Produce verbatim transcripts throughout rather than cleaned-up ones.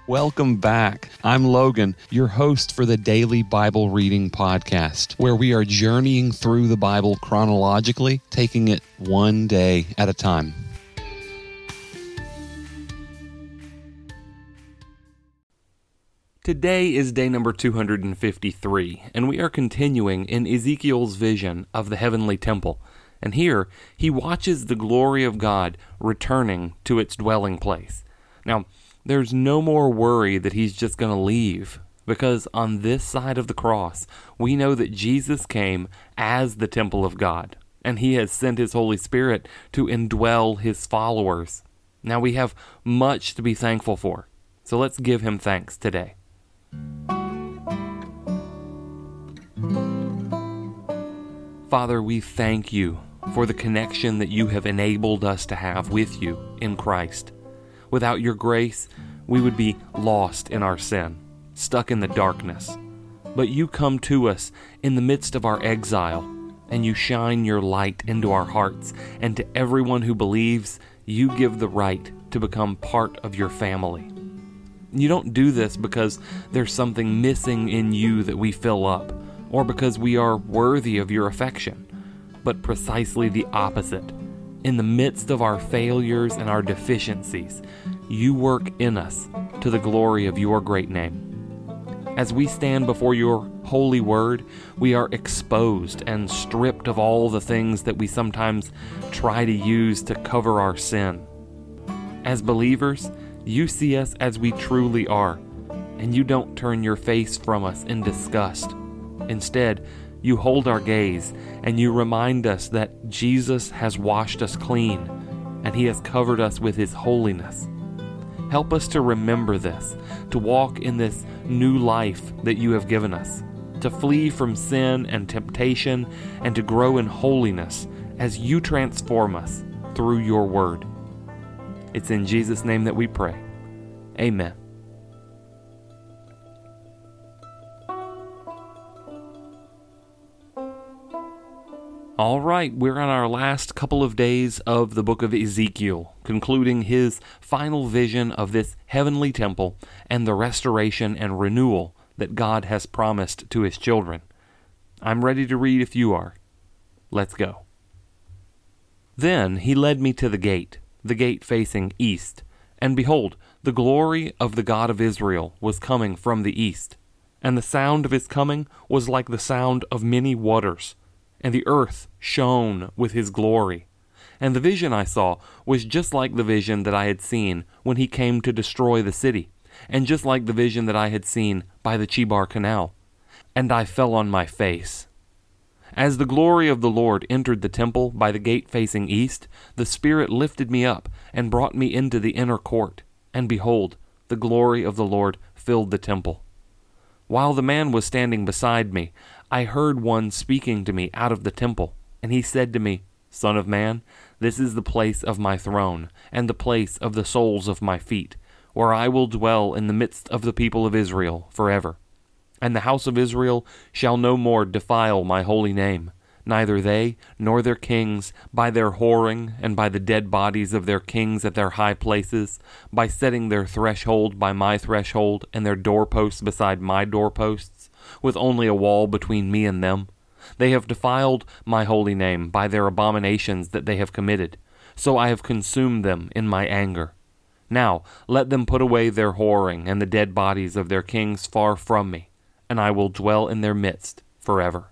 Welcome back. I'm Logan, your host for the Daily Bible Reading Podcast, where we are journeying through the Bible chronologically, taking it one day at a time. Today is day number two hundred fifty-three, and we are continuing in Ezekiel's vision of the heavenly temple. And here, he watches the glory of God returning to its dwelling place. Now, there's no more worry that he's just going to leave, because on this side of the cross, we know that Jesus came as the temple of God, and he has sent his Holy Spirit to indwell his followers. Now, we have much to be thankful for, so let's give him thanks today. Father, we thank you for the connection that you have enabled us to have with you in Christ. Without your grace, we would be lost in our sin, stuck in the darkness. But you come to us in the midst of our exile, and you shine your light into our hearts, and to everyone who believes, you give the right to become part of your family. You don't do this because there's something missing in you that we fill up, or because we are worthy of your affection, but precisely the opposite. In the midst of our failures and our deficiencies, you work in us to the glory of your great name. As we stand before your holy word, we are exposed and stripped of all the things that we sometimes try to use to cover our sin. As believers, you see us as we truly are, and you don't turn your face from us in disgust. Instead, you hold our gaze, and you remind us that Jesus has washed us clean, and he has covered us with his holiness. Help us to remember this, to walk in this new life that you have given us, to flee from sin and temptation, and to grow in holiness as you transform us through your word. It's in Jesus' name that we pray. Amen. All right, we're on our last couple of days of the book of Ezekiel, concluding his final vision of this heavenly temple and the restoration and renewal that God has promised to his children. I'm ready to read if you are. Let's go. Then he led me to the gate, the gate facing east, and behold, the glory of the God of Israel was coming from the east, and the sound of his coming was like the sound of many waters, and the earth shone with his glory. And the vision I saw was just like the vision that I had seen when he came to destroy the city, and just like the vision that I had seen by the Chebar Canal. And I fell on my face. As the glory of the Lord entered the temple by the gate facing east, the Spirit lifted me up and brought me into the inner court, and behold, the glory of the Lord filled the temple. While the man was standing beside me, I heard one speaking to me out of the temple, and he said to me, Son of man, this is the place of my throne, and the place of the soles of my feet, where I will dwell in the midst of the people of Israel forever. And the house of Israel shall no more defile my holy name, neither they nor their kings, by their whoring, and by the dead bodies of their kings at their high places, by setting their threshold by my threshold, and their doorposts beside my doorposts, with only a wall between me and them. They have defiled my holy name by their abominations that they have committed, so I have consumed them in my anger. Now let them put away their whoring and the dead bodies of their kings far from me, and I will dwell in their midst forever.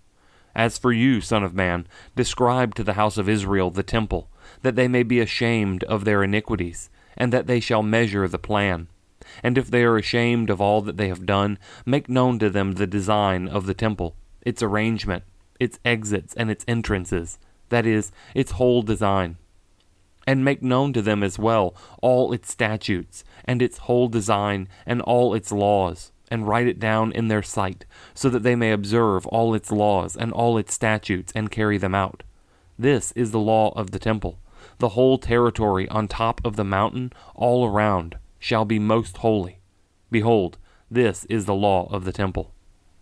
As for you, Son of man, describe to the house of Israel the temple, that they may be ashamed of their iniquities, and that they shall measure the plan. And if they are ashamed of all that they have done, make known to them the design of the temple, its arrangement, its exits, and its entrances, that is, its whole design. And make known to them as well all its statutes, and its whole design, and all its laws, and write it down in their sight, so that they may observe all its laws and all its statutes and carry them out. This is the law of the temple. The whole territory on top of the mountain all around shall be most holy. Behold, this is the law of the temple.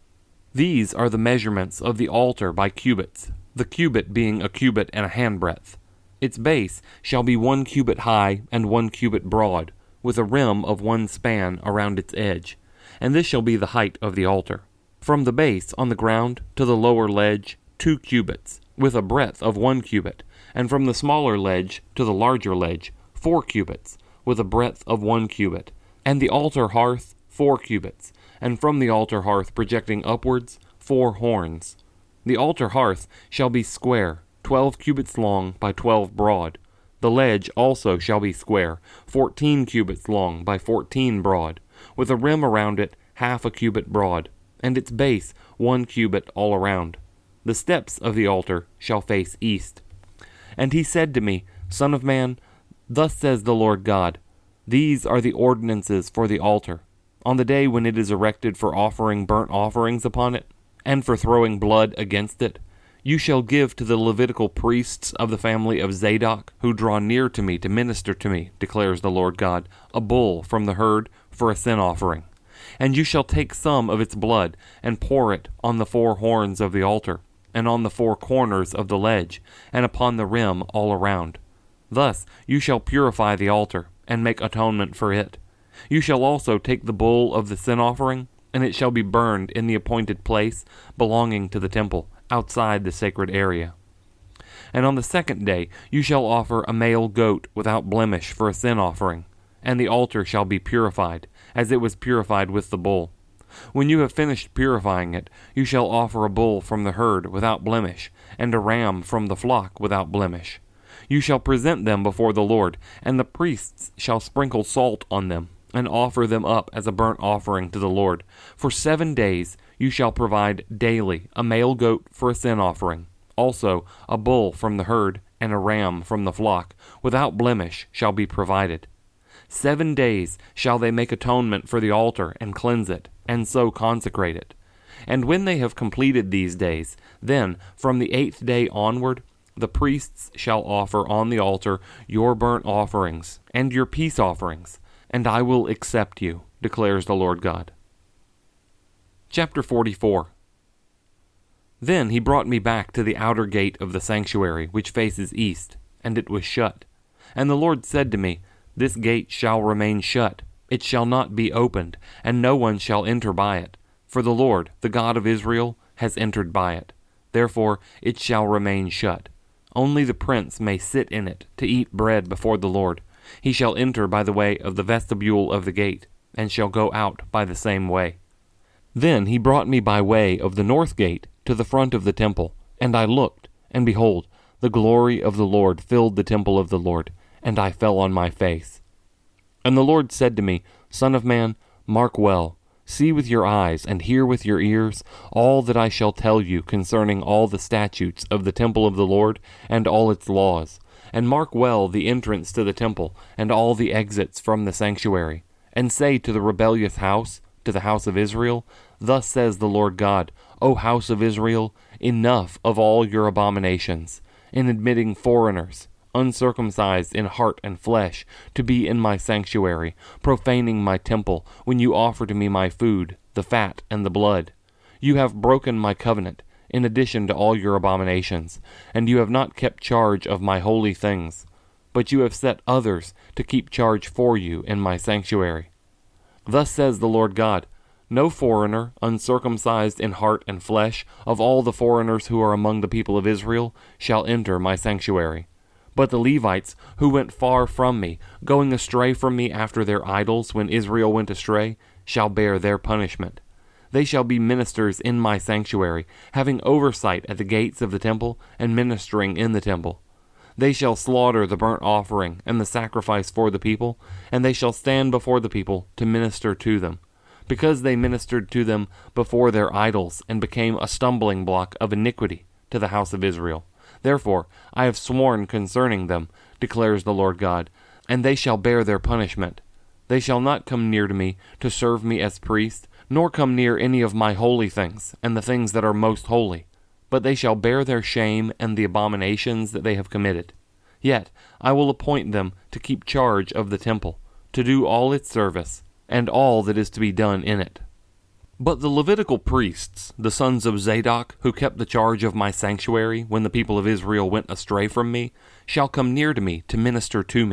These are the measurements of the altar by cubits, the cubit being a cubit and a handbreadth. Its base shall be one cubit high and one cubit broad, with a rim of one span around its edge, and this shall be the height of the altar. From the base on the ground to the lower ledge, two cubits, with a breadth of one cubit, and from the smaller ledge to the larger ledge, four cubits, with a breadth of one cubit, and the altar hearth, four cubits, and from the altar hearth projecting upwards, four horns. The altar hearth shall be square, twelve cubits long by twelve broad. The ledge also shall be square, fourteen cubits long by fourteen broad, with a rim around it half a cubit broad, and its base one cubit all around. The steps of the altar shall face east. And he said to me, Son of man, thus says the Lord God, These are the ordinances for the altar, on the day when it is erected for offering burnt offerings upon it, and for throwing blood against it. You shall give to the Levitical priests of the family of Zadok, who draw near to me to minister to me, declares the Lord God, a bull from the herd for a sin offering. And you shall take some of its blood, and pour it on the four horns of the altar, and on the four corners of the ledge, and upon the rim all around. Thus you shall purify the altar, and make atonement for it. You shall also take the bull of the sin offering, and it shall be burned in the appointed place belonging to the temple, outside the sacred area. And on the second day you shall offer a male goat without blemish for a sin offering, and the altar shall be purified, as it was purified with the bull. When you have finished purifying it, you shall offer a bull from the herd without blemish, and a ram from the flock without blemish. You shall present them before the Lord, and the priests shall sprinkle salt on them, and offer them up as a burnt offering to the Lord. For seven days you shall provide daily a male goat for a sin offering, also a bull from the herd, and a ram from the flock, without blemish shall be provided. Seven days shall they make atonement for the altar and cleanse it, and so consecrate it. And when they have completed these days, then from the eighth day onward, the priests shall offer on the altar your burnt offerings and your peace offerings, and I will accept you, declares the Lord God. Chapter forty-four. Then he brought me back to the outer gate of the sanctuary, which faces east, and it was shut. And the Lord said to me, This gate shall remain shut, it shall not be opened, and no one shall enter by it. For the Lord, the God of Israel, has entered by it. Therefore it shall remain shut. Only the prince may sit in it to eat bread before the Lord. He shall enter by the way of the vestibule of the gate, and shall go out by the same way. Then he brought me by way of the north gate to the front of the temple, and I looked, and behold, the glory of the Lord filled the temple of the Lord, and I fell on my face. And the Lord said to me, Son of man, mark well, see with your eyes, and hear with your ears, all that I shall tell you concerning all the statutes of the temple of the Lord, and all its laws. And mark well the entrance to the temple, and all the exits from the sanctuary. And say to the rebellious house, to the house of Israel, Thus says the Lord God, O house of Israel, enough of all your abominations, in admitting foreigners, uncircumcised in heart and flesh, to be in my sanctuary, profaning my temple, when you offer to me my food, the fat and the blood. You have broken my covenant, in addition to all your abominations, and you have not kept charge of my holy things, but you have set others to keep charge for you in my sanctuary. Thus says the Lord God, No foreigner, uncircumcised in heart and flesh, of all the foreigners who are among the people of Israel, shall enter my sanctuary. But the Levites, who went far from me, going astray from me after their idols when Israel went astray, shall bear their punishment. They shall be ministers in my sanctuary, having oversight at the gates of the temple, and ministering in the temple. They shall slaughter the burnt offering and the sacrifice for the people, and they shall stand before the people to minister to them, because they ministered to them before their idols, and became a stumbling block of iniquity to the house of Israel. Therefore I have sworn concerning them, declares the Lord God, and they shall bear their punishment. They shall not come near to me to serve me as priest, nor come near any of my holy things, and the things that are most holy, but they shall bear their shame and the abominations that they have committed. Yet I will appoint them to keep charge of the temple, to do all its service, and all that is to be done in it. But the Levitical priests, the sons of Zadok, who kept the charge of my sanctuary when the people of Israel went astray from me, shall come near to me to minister to me,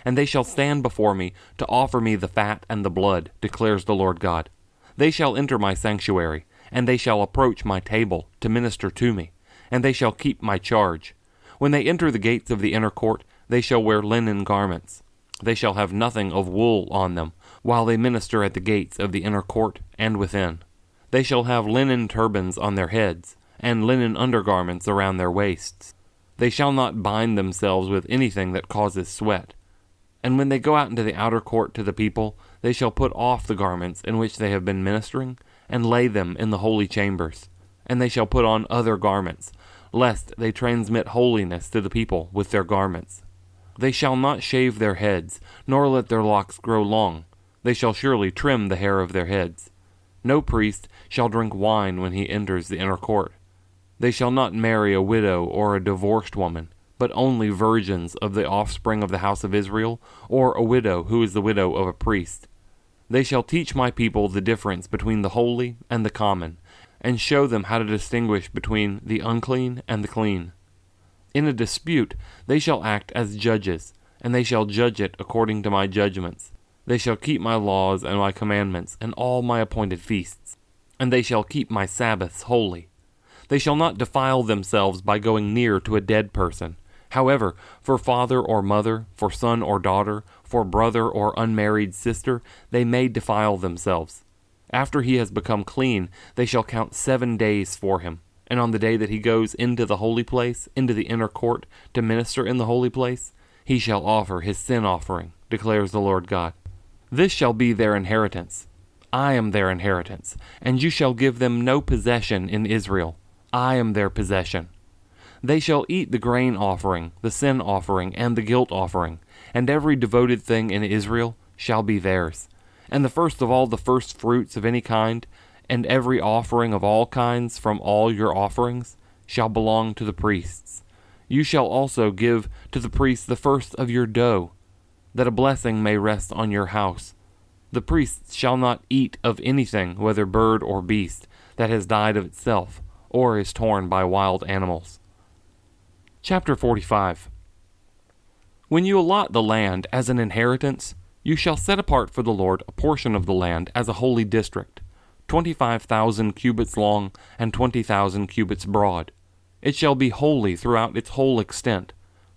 and they shall stand before me to offer me the fat and the blood, declares the Lord God. They shall enter my sanctuary, and they shall approach my table to minister to me, and they shall keep my charge. When they enter the gates of the inner court, they shall wear linen garments. They shall have nothing of wool on them, while they minister at the gates of the inner court and within. They shall have linen turbans on their heads, and linen undergarments around their waists. They shall not bind themselves with anything that causes sweat. And when they go out into the outer court to the people, they shall put off the garments in which they have been ministering, and lay them in the holy chambers. And they shall put on other garments, lest they transmit holiness to the people with their garments. They shall not shave their heads, nor let their locks grow long. They shall surely trim the hair of their heads. No priest shall drink wine when he enters the inner court. They shall not marry a widow or a divorced woman, but only virgins of the offspring of the house of Israel, or a widow who is the widow of a priest. They shall teach my people the difference between the holy and the common, and show them how to distinguish between the unclean and the clean. In a dispute they shall act as judges, and they shall judge it according to my judgments. They shall keep my laws and my commandments and all my appointed feasts, and they shall keep my Sabbaths holy. They shall not defile themselves by going near to a dead person. However, for father or mother, for son or daughter, for brother or unmarried sister, they may defile themselves. After he has become clean, they shall count seven days for him. And on the day that he goes into the holy place, into the inner court, to minister in the holy place, he shall offer his sin offering, declares the Lord God. This shall be their inheritance. I am their inheritance, and you shall give them no possession in Israel. I am their possession. They shall eat the grain offering, the sin offering, and the guilt offering, and every devoted thing in Israel shall be theirs. And the first of all the first fruits of any kind, and every offering of all kinds from all your offerings, shall belong to the priests. You shall also give to the priests the first of your dough, that a blessing may rest on your house. The priests shall not eat of anything, whether bird or beast, that has died of itself, or is torn by wild animals. Chapter forty-five. When you allot the land as an inheritance, you shall set apart for the Lord a portion of the land as a holy district, twenty-five thousand cubits long and twenty thousand cubits broad. It shall be holy throughout its whole extent.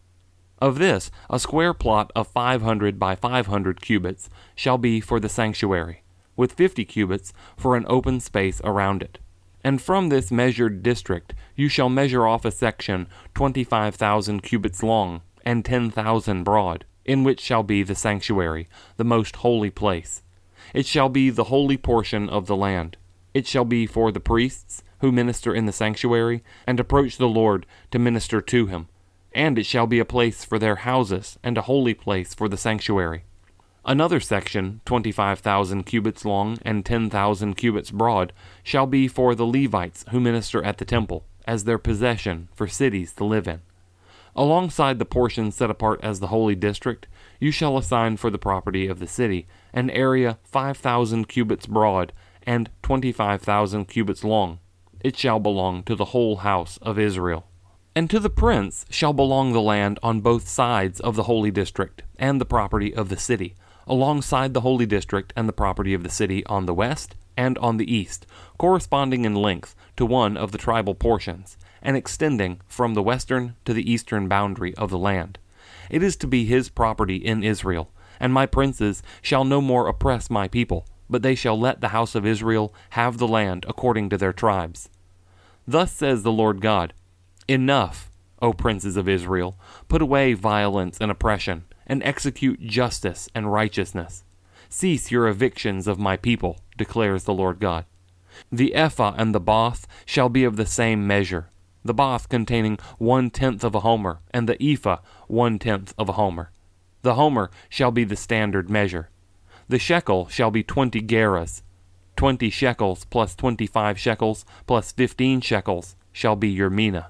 Of this, a square plot of five hundred by five hundred cubits shall be for the sanctuary, with fifty cubits for an open space around it. And from this measured district you shall measure off a section twenty-five thousand cubits long and ten thousand broad, in which shall be the sanctuary, the most holy place. It shall be the holy portion of the land. It shall be for the priests who minister in the sanctuary and approach the Lord to minister to him. And it shall be a place for their houses, and a holy place for the sanctuary. Another section, twenty-five thousand cubits long and ten thousand cubits broad, shall be for the Levites who minister at the temple, as their possession for cities to live in. Alongside the portion set apart as the holy district, you shall assign for the property of the city an area five thousand cubits broad and twenty-five thousand cubits long. It shall belong to the whole house of Israel. And to the prince shall belong the land on both sides of the holy district, and the property of the city, alongside the holy district and the property of the city on the west and on the east, corresponding in length to one of the tribal portions, and extending from the western to the eastern boundary of the land. It is to be his property in Israel, and my princes shall no more oppress my people, but they shall let the house of Israel have the land according to their tribes. Thus says the Lord God, Enough, O princes of Israel, put away violence and oppression, and execute justice and righteousness. Cease your evictions of my people, declares the Lord God. The ephah and the bath shall be of the same measure, the bath containing one-tenth of a homer, and the ephah one-tenth of a homer. The homer shall be the standard measure. The shekel shall be twenty gerahs. Twenty shekels plus twenty-five shekels plus fifteen shekels shall be your mina.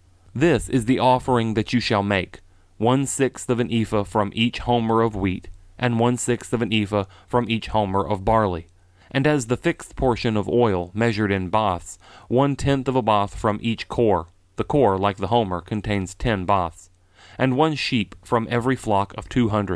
This is the offering that you shall make, one-sixth of an ephah from each homer of wheat, and one-sixth of an ephah from each homer of barley. And as the fixed portion of oil measured in baths, one-tenth of a bath from each core. The core, like the homer, contains ten baths. And one sheep from every flock of two hundred,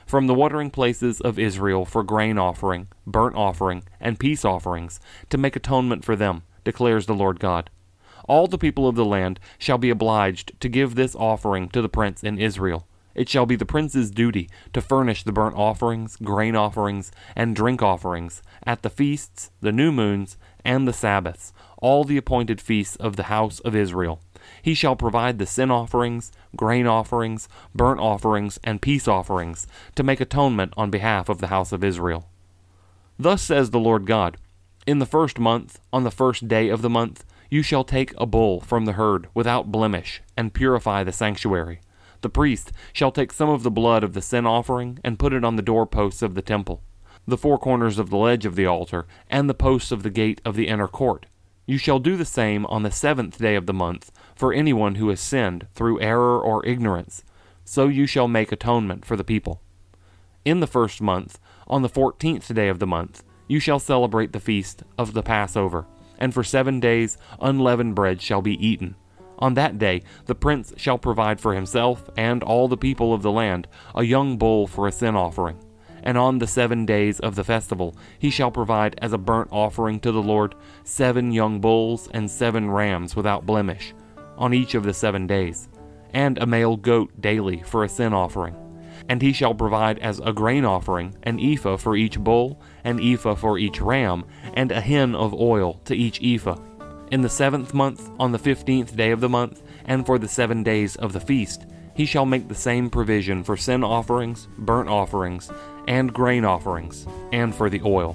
from the watering places of Israel for grain offering, burnt offering, and peace offerings, to make atonement for them, declares the Lord God. All the people of the land shall be obliged to give this offering to the prince in Israel. It shall be the prince's duty to furnish the burnt offerings, grain offerings, and drink offerings, at the feasts, the new moons, and the Sabbaths, all the appointed feasts of the house of Israel. He shall provide the sin offerings, grain offerings, burnt offerings, and peace offerings, to make atonement on behalf of the house of Israel. Thus says the Lord God, in the first month, on the first day of the month, you shall take a bull from the herd without blemish, and purify the sanctuary. The priest shall take some of the blood of the sin offering, and put it on the doorposts of the temple, the four corners of the ledge of the altar, and the posts of the gate of the inner court. You shall do the same on the seventh day of the month, for anyone who has sinned through error or ignorance. So you shall make atonement for the people. In the first month, on the fourteenth day of the month, you shall celebrate the feast of the Passover, and for seven days unleavened bread shall be eaten. On that day the prince shall provide for himself and all the people of the land a young bull for a sin offering. And on the seven days of the festival he shall provide as a burnt offering to the Lord seven young bulls and seven rams without blemish, on each of the seven days, and a male goat daily for a sin offering. And he shall provide as a grain offering an ephah for each bull, an ephah for each ram, and a hin of oil to each ephah. In the seventh month, on the fifteenth day of the month, and for the seven days of the feast, he shall make the same provision for sin offerings, burnt offerings, and grain offerings, and for the oil.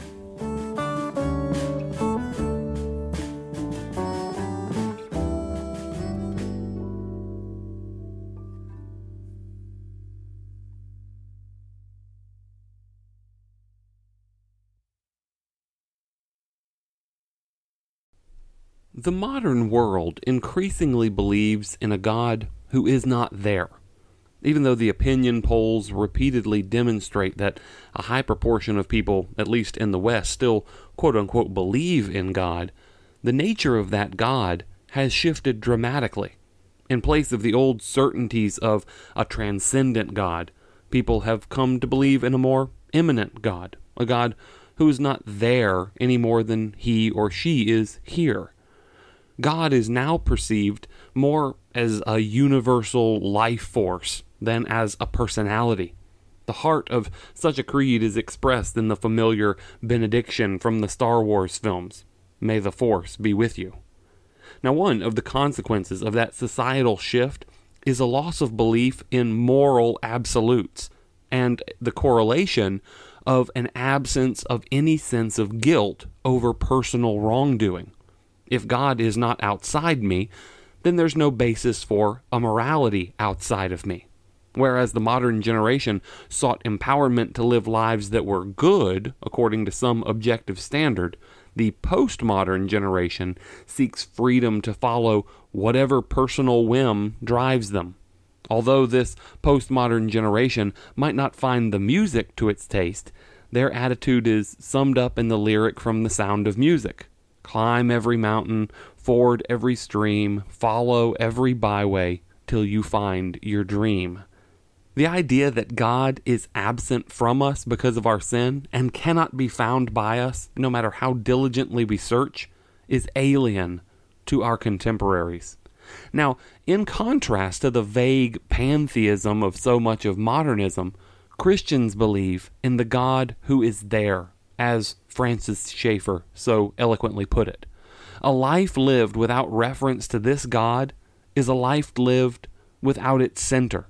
The modern world increasingly believes in a God who is not there. Even though the opinion polls repeatedly demonstrate that a high proportion of people, at least in the West, still quote-unquote believe in God, the nature of that God has shifted dramatically. In place of the old certainties of a transcendent God, people have come to believe in a more immanent God, a God who is not there any more than he or she is here. God is now perceived more as a universal life force than as a personality. The heart of such a creed is expressed in the familiar benediction from the Star Wars films, "May the Force be with you." Now, one of the consequences of that societal shift is a loss of belief in moral absolutes, and the correlation of an absence of any sense of guilt over personal wrongdoing. If God is not outside me, then there's no basis for a morality outside of me. Whereas the modern generation sought empowerment to live lives that were good, according to some objective standard, the postmodern generation seeks freedom to follow whatever personal whim drives them. Although this postmodern generation might not find the music to its taste, their attitude is summed up in the lyric from The Sound of Music. Climb every mountain, ford every stream, follow every byway, till you find your dream. The idea that God is absent from us because of our sin and cannot be found by us, no matter how diligently we search, is alien to our contemporaries. Now, in contrast to the vague pantheism of so much of modernism, Christians believe in the God who is there, as Francis Schaeffer so eloquently put it. A life lived without reference to this God is a life lived without its center.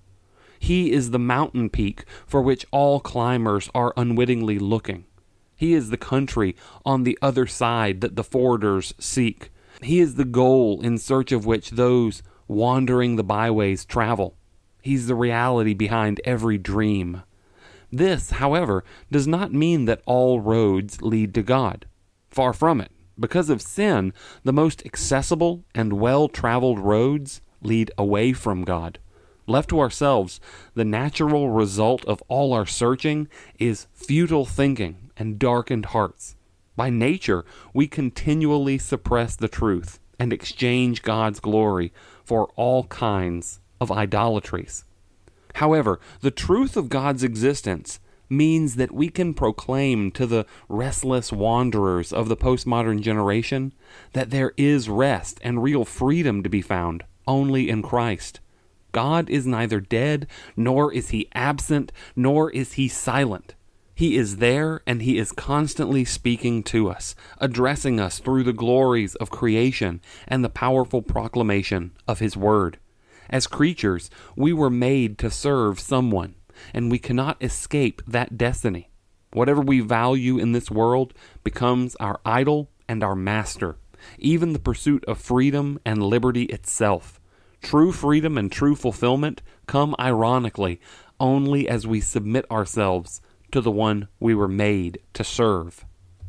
He is the mountain peak for which all climbers are unwittingly looking. He is the country on the other side that the forders seek. He is the goal in search of which those wandering the byways travel. He's the reality behind every dream. This, however, does not mean that all roads lead to God. Far from it. Because of sin, the most accessible and well-traveled roads lead away from God. Left to ourselves, the natural result of all our searching is futile thinking and darkened hearts. By nature, we continually suppress the truth and exchange God's glory for all kinds of idolatries. However, the truth of God's existence means that we can proclaim to the restless wanderers of the postmodern generation that there is rest and real freedom to be found only in Christ. God is neither dead, nor is he absent, nor is he silent. He is there, and he is constantly speaking to us, addressing us through the glories of creation and the powerful proclamation of his word. As creatures, we were made to serve someone, and we cannot escape that destiny. Whatever we value in this world becomes our idol and our master, even the pursuit of freedom and liberty itself. True freedom and true fulfillment come, ironically, only as we submit ourselves to the one we were made to serve.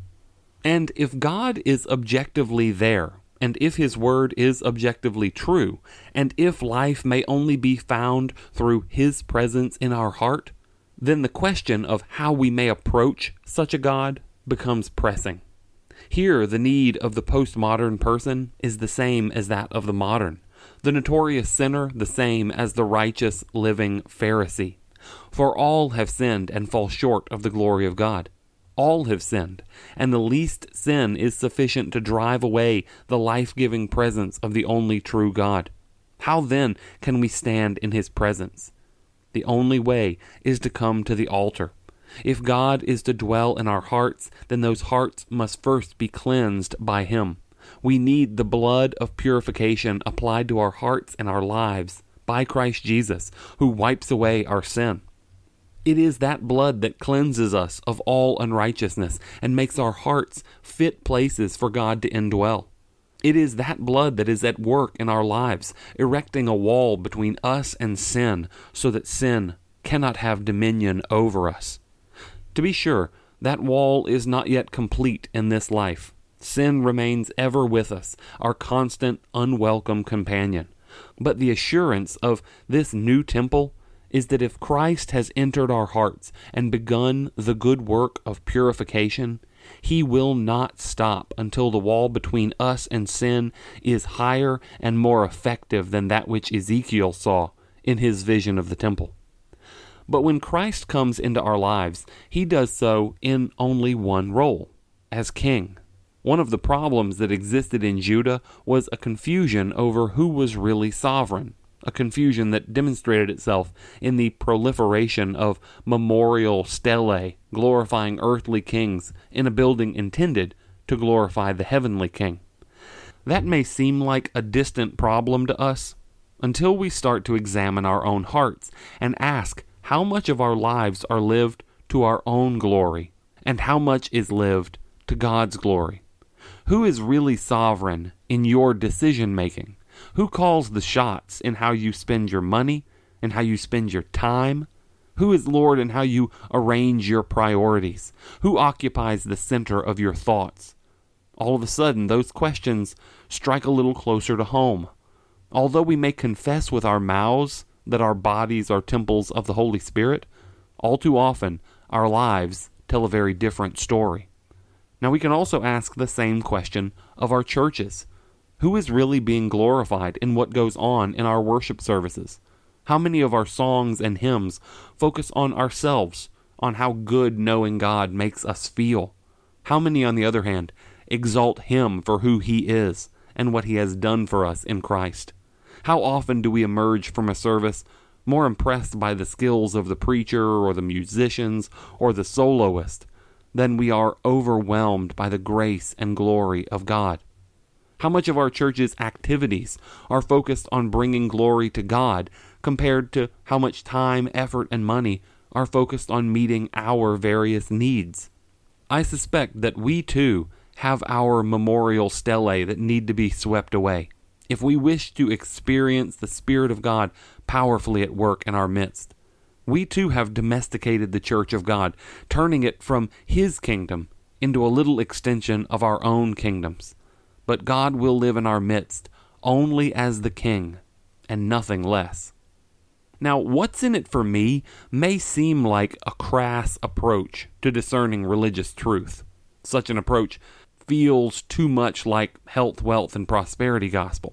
And if God is objectively there, and if his word is objectively true, and if life may only be found through his presence in our heart, then the question of how we may approach such a God becomes pressing. Here, the need of the postmodern person is the same as that of the modern, the notorious sinner the same as the righteous living Pharisee. For all have sinned and fall short of the glory of God. All have sinned, and the least sin is sufficient to drive away the life-giving presence of the only true God. How then can we stand in his presence? The only way is to come to the altar. If God is to dwell in our hearts, then those hearts must first be cleansed by him. We need the blood of purification applied to our hearts and our lives by Christ Jesus, who wipes away our sin. It is that blood that cleanses us of all unrighteousness and makes our hearts fit places for God to indwell. It is that blood that is at work in our lives, erecting a wall between us and sin, so that sin cannot have dominion over us. To be sure, that wall is not yet complete in this life. Sin remains ever with us, our constant, unwelcome companion. But the assurance of this new temple is that if Christ has entered our hearts and begun the good work of purification, he will not stop until the wall between us and sin is higher and more effective than that which Ezekiel saw in his vision of the temple. But when Christ comes into our lives, he does so in only one role, as king. One of the problems that existed in Judah was a confusion over who was really sovereign, a confusion that demonstrated itself in the proliferation of memorial stelae glorifying earthly kings in a building intended to glorify the heavenly king. That may seem like a distant problem to us until we start to examine our own hearts and ask how much of our lives are lived to our own glory and how much is lived to God's glory. Who is really sovereign in your decision-making? Who calls the shots in how you spend your money and how you spend your time? Who is Lord in how you arrange your priorities? Who occupies the center of your thoughts? All of a sudden, those questions strike a little closer to home. Although we may confess with our mouths that our bodies are temples of the Holy Spirit, all too often our lives tell a very different story. Now we can also ask the same question of our churches. Who is really being glorified in what goes on in our worship services? How many of our songs and hymns focus on ourselves, on how good knowing God makes us feel? How many, on the other hand, exalt him for who he is and what he has done for us in Christ? How often do we emerge from a service more impressed by the skills of the preacher or the musicians or the soloist than we are overwhelmed by the grace and glory of God? How much of our church's activities are focused on bringing glory to God compared to how much time, effort, and money are focused on meeting our various needs? I suspect that we too have our memorial stelae that need to be swept away if we wish to experience the Spirit of God powerfully at work in our midst. We too have domesticated the church of God, turning it from his kingdom into a little extension of our own kingdoms. But God will live in our midst only as the king and nothing less. Now, what's in it for me may seem like a crass approach to discerning religious truth. Such an approach feels too much like health, wealth, and prosperity gospel.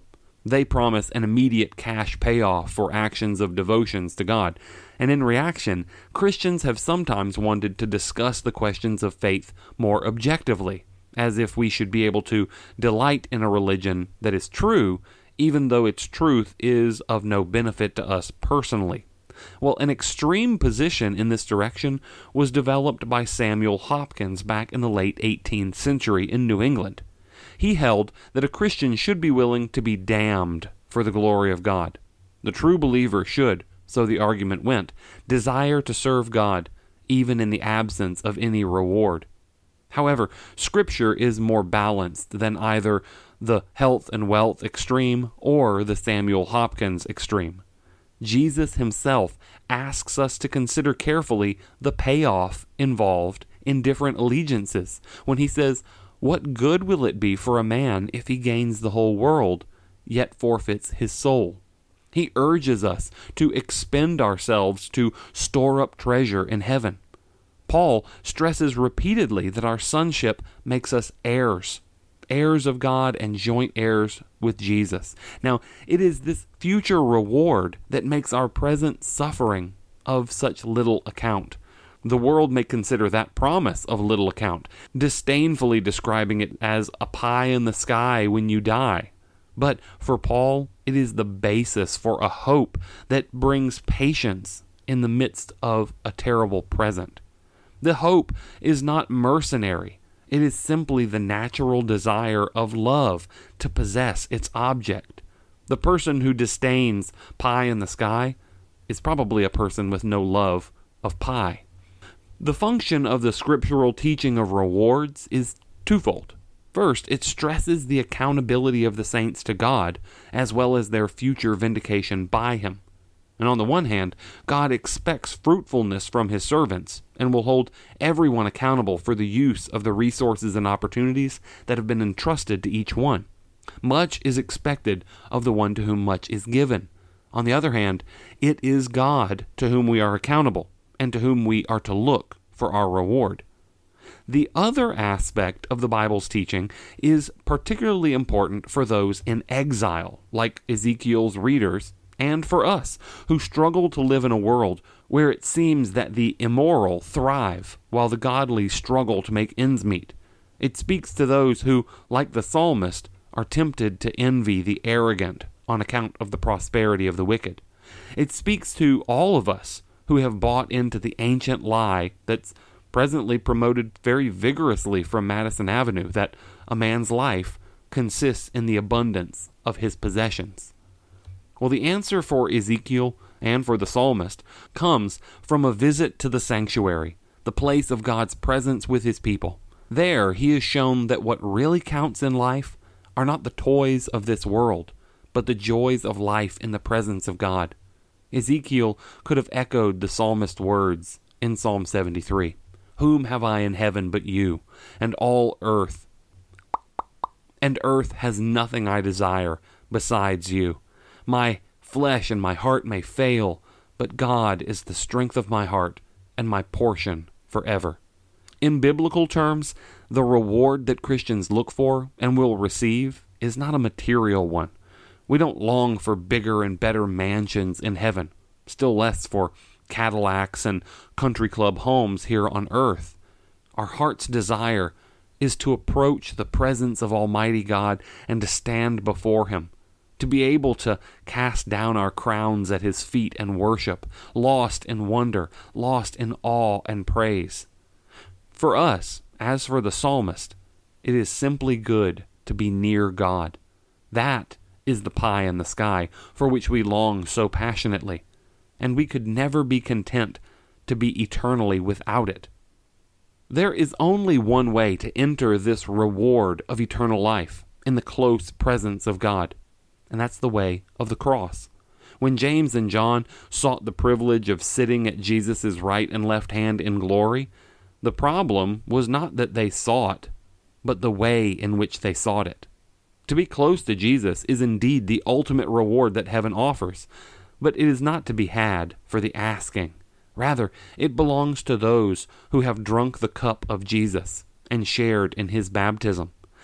They promise an immediate cash payoff for actions of devotions to God. And in reaction, Christians have sometimes wanted to discuss the questions of faith more objectively, as if we should be able to delight in a religion that is true, even though its truth is of no benefit to us personally. Well, an extreme position in this direction was developed by Samuel Hopkins back in the late eighteenth century in New England. He held that a Christian should be willing to be damned for the glory of God. The true believer should, so the argument went, desire to serve God, even in the absence of any reward. However, Scripture is more balanced than either the health and wealth extreme or the Samuel Hopkins extreme. Jesus himself asks us to consider carefully the payoff involved in different allegiances when he says, "What good will it be for a man if he gains the whole world, yet forfeits his soul?" He urges us to expend ourselves to store up treasure in heaven. Paul stresses repeatedly that our sonship makes us heirs, heirs of God and joint heirs with Jesus. Now, it is this future reward that makes our present suffering of such little account. The world may consider that promise of little account, disdainfully describing it as a pie in the sky when you die. But for Paul, it is the basis for a hope that brings patience in the midst of a terrible present. The hope is not mercenary. It is simply the natural desire of love to possess its object. The person who disdains pie in the sky is probably a person with no love of pie. The function of the scriptural teaching of rewards is twofold. First, it stresses the accountability of the saints to God, as well as their future vindication by Him. And on the one hand, God expects fruitfulness from His servants, and will hold everyone accountable for the use of the resources and opportunities that have been entrusted to each one. Much is expected of the one to whom much is given. On the other hand, it is God to whom we are accountable, and to whom we are to look for our reward. The other aspect of the Bible's teaching is particularly important for those in exile, like Ezekiel's readers, and for us, who struggle to live in a world where it seems that the immoral thrive while the godly struggle to make ends meet. It speaks to those who, like the psalmist, are tempted to envy the arrogant on account of the prosperity of the wicked. It speaks to all of us who have bought into the ancient lie that's presently promoted very vigorously from Madison Avenue, that a man's life consists in the abundance of his possessions. Well, the answer for Ezekiel and for the psalmist comes from a visit to the sanctuary, the place of God's presence with His people. There, he is shown that what really counts in life are not the toys of this world, but the joys of life in the presence of God. Ezekiel could have echoed the psalmist's words in Psalm seventy-three. "Whom have I in heaven but you, and all earth? And earth has nothing I desire besides you. My flesh and my heart may fail, but God is the strength of my heart and my portion forever." In biblical terms, the reward that Christians look for and will receive is not a material one. We don't long for bigger and better mansions in heaven, still less for Cadillacs and country club homes here on earth. Our heart's desire is to approach the presence of Almighty God and to stand before Him, to be able to cast down our crowns at His feet and worship, lost in wonder, lost in awe and praise. For us, as for the psalmist, it is simply good to be near God. That is the pie in the sky for which we long so passionately, and we could never be content to be eternally without it. There is only one way to enter this reward of eternal life in the close presence of God, and that's the way of the cross. When James and John sought the privilege of sitting at Jesus' right and left hand in glory, the problem was not that they sought, but the way in which they sought it. To be close to Jesus is indeed the ultimate reward that heaven offers, but it is not to be had for the asking. Rather, it belongs to those who have drunk the cup of Jesus and shared in His baptism.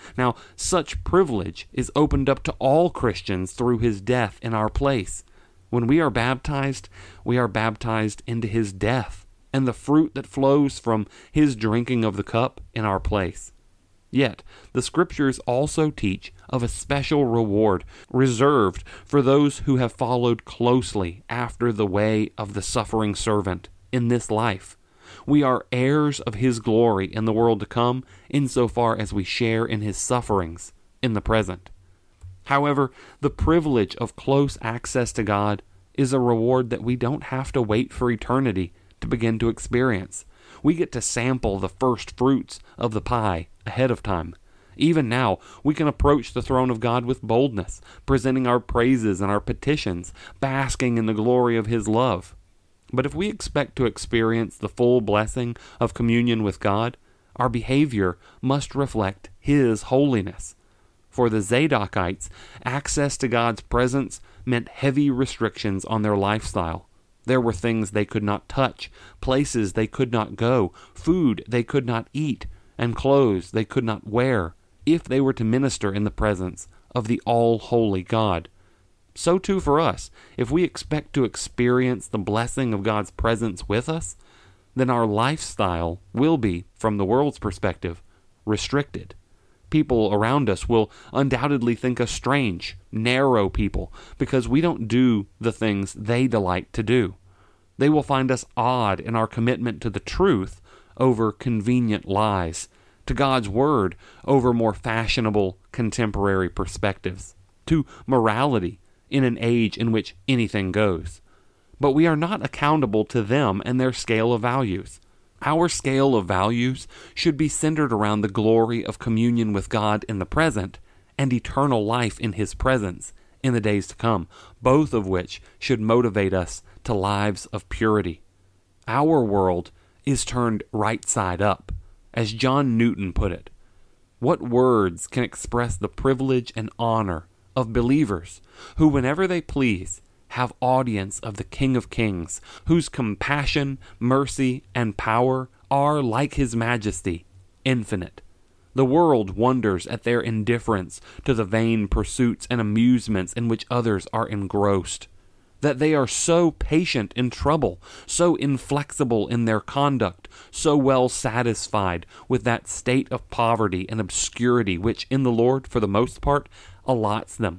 Now, such privilege is opened up to all Christians through his death in our place. When we are baptized, we are baptized into his death and the fruit that flows from his drinking of the cup in our place. Yet, the Scriptures also teach of a special reward reserved for those who have followed closely after the way of the suffering servant in this life. We are heirs of his glory in the world to come, insofar as we share in his sufferings in the present. However, the privilege of close access to God is a reward that we don't have to wait for eternity to begin to experience. We get to sample the first fruits of the pie ahead of time. Even now, we can approach the throne of God with boldness, presenting our praises and our petitions, basking in the glory of his love. But if we expect to experience the full blessing of communion with God, our behavior must reflect his holiness. For the Zadokites, access to God's presence meant heavy restrictions on their lifestyle. There were things they could not touch, places they could not go, food they could not eat, and clothes they could not wear, if they were to minister in the presence of the all-holy God. So too for us, if we expect to experience the blessing of God's presence with us, then our lifestyle will be, from the world's perspective, restricted. People around us will undoubtedly think us strange, narrow people, because we don't do the things they delight to do. They will find us odd in our commitment to the truth over convenient lies, to God's word over more fashionable contemporary perspectives, to morality in an age in which anything goes. But we are not accountable to them and their scale of values. Our scale of values should be centered around the glory of communion with God in the present and eternal life in his presence in the days to come, both of which should motivate us to lives of purity. Our world is turned right side up, as John Newton put it. What words can express the privilege and honor of believers who, whenever they please, have audience of the King of Kings, whose compassion, mercy, and power are, like his majesty, infinite. The world wonders at their indifference to the vain pursuits and amusements in which others are engrossed, that they are so patient in trouble, so inflexible in their conduct, so well satisfied with that state of poverty and obscurity which in the Lord, for the most part, allots them.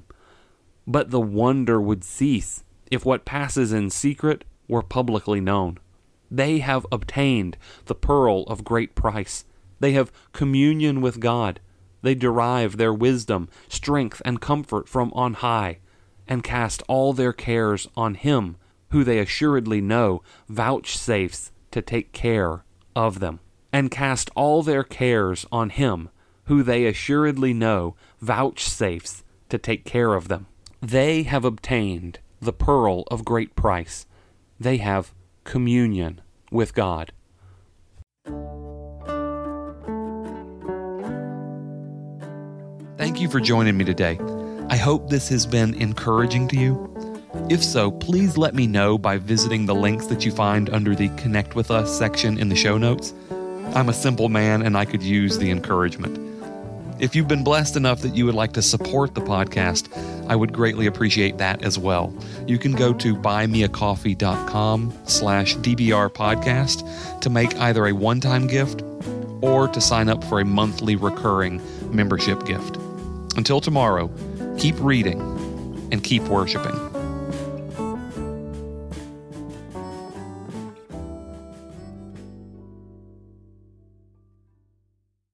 But the wonder would cease if what passes in secret were publicly known. They have obtained the pearl of great price. They have communion with God. They derive their wisdom, strength, and comfort from on high, and cast all their cares on him who they assuredly know vouchsafes to take care of them. And cast all their cares on him who they assuredly know vouchsafes to take care of them. They have obtained the pearl of great price. They have communion with God. Thank you for joining me today. I hope this has been encouraging to you. If so, please let me know by visiting the links that you find under the Connect With Us section in the show notes. I'm a simple man and I could use the encouragement. If you've been blessed enough that you would like to support the podcast, I would greatly appreciate that as well. You can go to buymeacoffee.com slash DBR podcast to make either a one-time gift or to sign up for a monthly recurring membership gift. Until tomorrow, keep reading and keep worshiping.